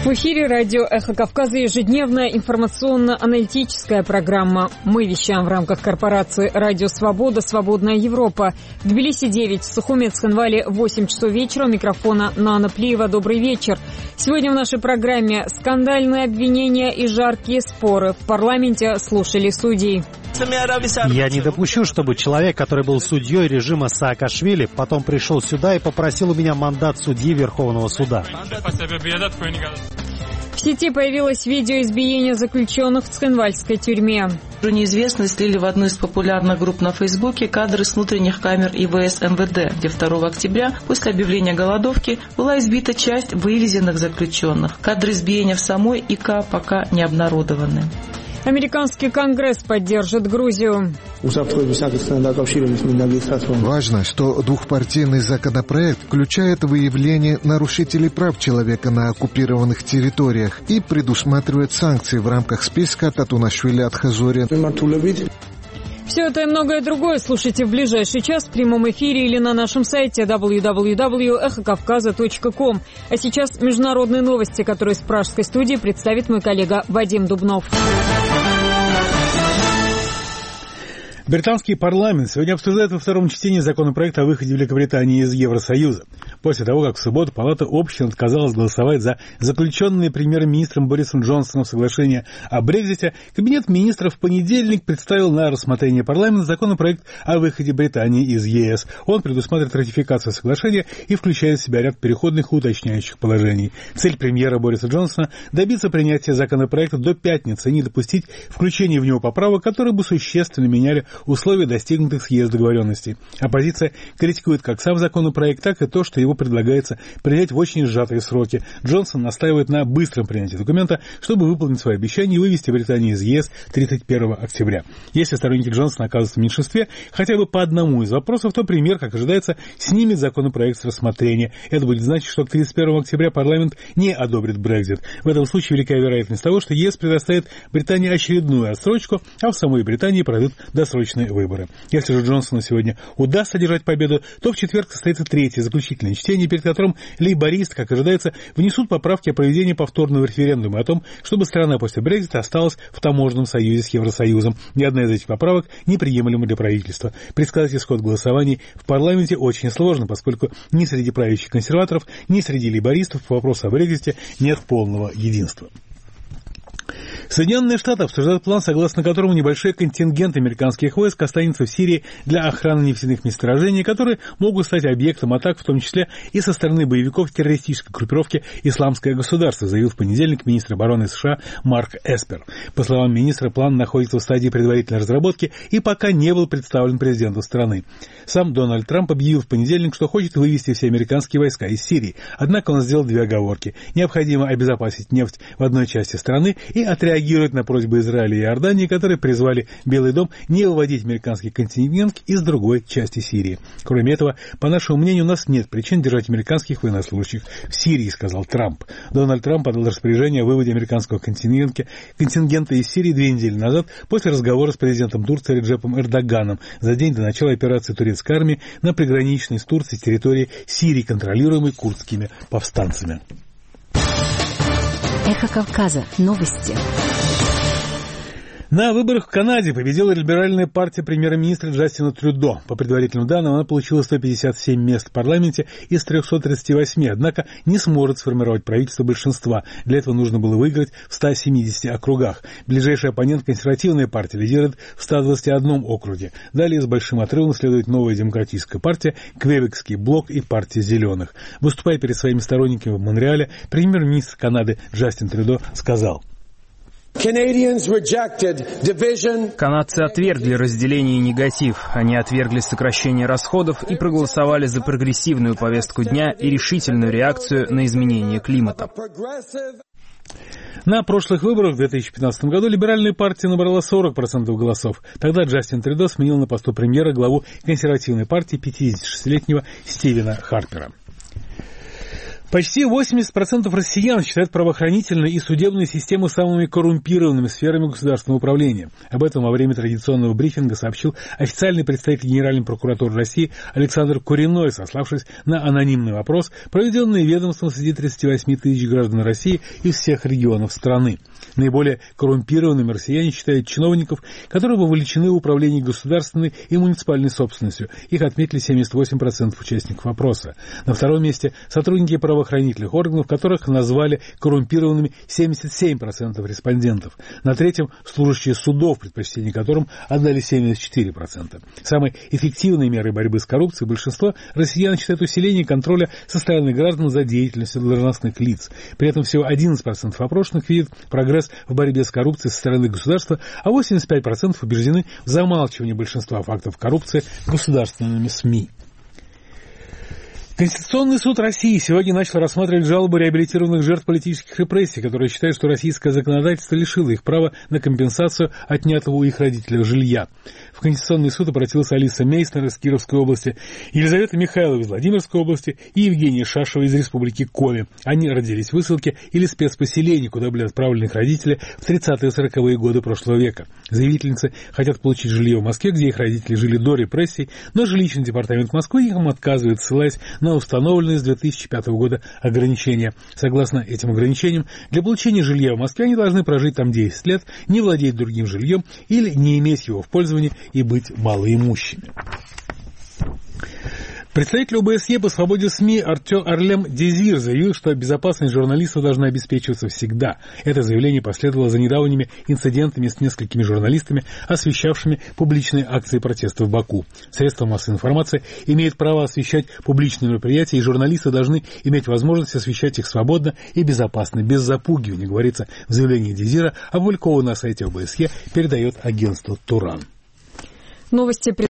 В эфире радио «Эхо Кавказа» ежедневная информационно-аналитическая программа. Мы вещаем в рамках корпорации «Радио Свобода. Свободная Европа». В Тбилиси 9, в Сухуме, Цхинвале 8 часов вечера. У микрофона Нана Плиева. Добрый вечер. Сегодня в нашей программе скандальные обвинения и жаркие споры. В парламенте слушали судей. Я не допущу, чтобы человек, который был судьей режима Саакашвили, потом пришел сюда и попросил у меня мандат судьи Верховного суда. В сети появилось видео избиения заключенных в Цхинвальской тюрьме. Неизвестные слили в одну из популярных групп на Фейсбуке кадры с внутренних камер ИВС МВД, где 2 октября, после объявления голодовки, была избита часть вывезенных заключенных. Кадры избиения в самой ИК пока не обнародованы. Американский Конгресс поддержит Грузию. Важно, что двухпартийный законопроект включает выявление нарушителей прав человека на оккупированных территориях и предусматривает санкции в рамках списка Татунашвили Атхазори. Все это и многое другое слушайте в ближайший час в прямом эфире или на нашем сайте www.эхокавказа.ком. А сейчас международные новости, которые из пражской студии представит мой коллега Вадим Дубнов. Британский парламент сегодня обсуждает во втором чтении законопроект о выходе Великобритании из Евросоюза. После того, как в субботу Палата общин отказалась голосовать за заключенное премьер-министром Борисом Джонсоном соглашение о Брексите, Кабинет министров в понедельник представил на рассмотрение парламента законопроект о выходе Британии из ЕС. Он предусматривает ратификацию соглашения и включает в себя ряд переходных и уточняющих положений. Цель премьера Бориса Джонсона – добиться принятия законопроекта до пятницы и не допустить включения в него поправок, которые бы существенно меняли условия достигнутых съезд договоренностей. Оппозиция критикует как сам законопроект, так и то, что его предлагается принять в очень сжатые сроки. Джонсон настаивает на быстром принятии документа, чтобы выполнить свои обещания и вывести Британию из ЕС 31 октября. Если сторонники Джонсона оказываются в меньшинстве хотя бы по одному из вопросов, то премьер, как ожидается, снимет законопроект с рассмотрения. Это будет значить, что к 31 октября парламент не одобрит Брексит. В этом случае велика вероятность того, что ЕС предоставит Британии очередную отсрочку, а в самой Британии пройдут досрочные выборы. Если же Джонсону сегодня удастся одержать победу, то в четверг состоится третье заключительное чтение, перед которым лейбористы, как ожидается, внесут поправки о проведении повторного референдума о том, чтобы страна после Брексита осталась в таможенном союзе с Евросоюзом. Ни одна из этих поправок неприемлема для правительства. Предсказать исход голосований в парламенте очень сложно, поскольку ни среди правящих консерваторов, ни среди лейбористов по вопросу о Брексите нет полного единства. Соединенные Штаты обсуждают план, согласно которому небольшой контингент американских войск останется в Сирии для охраны нефтяных месторождений, которые могут стать объектом атак, в том числе и со стороны боевиков террористической группировки «Исламское государство», заявил в понедельник министр обороны США Марк Эспер. По словам министра, план находится в стадии предварительной разработки и пока не был представлен президенту страны. Сам Дональд Трамп объявил в понедельник, что хочет вывести все американские войска из Сирии. Однако он сделал две оговорки. Необходимо обезопасить нефть в одной части страны и отреагировать на просьбы Израиля и Иордании, которые призвали Белый дом не выводить американский контингент из другой части Сирии. Кроме этого, по нашему мнению, у нас нет причин держать американских военнослужащих в Сирии, сказал Трамп. Дональд Трамп подал распоряжение о выводе американского контингента из Сирии 2 недели назад после разговора с президентом Турции Реджепом Эрдоганом за день до начала операции турецкой армии на приграничной с Турцией территории Сирии, контролируемой курдскими повстанцами. Эхо Кавказа. Новости. На выборах в Канаде победила либеральная партия премьер-министра Джастина Трюдо. По предварительным данным, она получила 157 мест в парламенте из 338, однако не сможет сформировать правительство большинства. Для этого нужно было выиграть в 170 округах. Ближайший оппонент, консервативная партия, лидирует в 121 округе. Далее с большим отрывом следует Новая демократическая партия, Квебекский блок и партия зеленых. Выступая перед своими сторонниками в Монреале, премьер-министр Канады Джастин Трюдо сказал: Канадцы отвергли разделение и негатив. Они отвергли сокращение расходов и проголосовали за прогрессивную повестку дня и решительную реакцию на изменение климата. На прошлых выборах в 2015 году либеральная партия набрала 40% голосов. Тогда Джастин Трюдо сменил на посту премьера главу консервативной партии 56-летнего Стивена Харпера. Почти 80% россиян считают правоохранительную и судебную систему самыми коррумпированными сферами государственного управления. Об этом во время традиционного брифинга сообщил официальный представитель Генеральной прокуратуры России Александр Куриной, сославшись на анонимный вопрос, проведенный ведомством среди 38 тысяч граждан России из всех регионов страны. Наиболее коррумпированными россияне считают чиновников, которые вовлечены в управление государственной и муниципальной собственностью. Их отметили 78% участников опроса. На втором месте сотрудники правоохранительных органов, которых назвали коррумпированными 77% респондентов. На третьем служащие судов, предпочтение которым отдали 74%. Самой эффективной мерой борьбы с коррупцией большинство россиян считают усиление контроля со стороны граждан за деятельностью должностных лиц. При этом всего 11% опрошенных видят прогресс в борьбе с коррупцией со стороны государства, а 85% убеждены в замалчивании большинства фактов коррупции государственными СМИ. Конституционный суд России сегодня начал рассматривать жалобы реабилитированных жертв политических репрессий, которые считают, что российское законодательство лишило их права на компенсацию отнятого у их родителей жилья. В Конституционный суд обратилась Алиса Мейснер из Кировской области, Елизавета Михайлова из Владимирской области и Евгения Шашева из Республики Коми. Они родились в высылке или спецпоселении, куда были отправлены их родители в 30-е и 40-е годы прошлого века. Заявительницы хотят получить жилье в Москве, где их родители жили до репрессий, но жилищный департамент Москвы им отказывает, ссылаясь на установленные с 2005 года ограничения. Согласно этим ограничениям, для получения жилья в Москве они должны прожить там 10 лет, не владеть другим жильем или не иметь его в пользовании и быть малоимущими. Представитель ОБСЕ по свободе СМИ Арлем Дезир заявил, что безопасность журналистов должна обеспечиваться всегда. Это заявление последовало за недавними инцидентами с несколькими журналистами, освещавшими публичные акции протеста в Баку. Средства массовой информации имеют право освещать публичные мероприятия, и журналисты должны иметь возможность освещать их свободно и безопасно, без запугивания, говорится в заявлении Дезира, опубликованное на сайте ОБСЕ, передает агентство Туран. Новости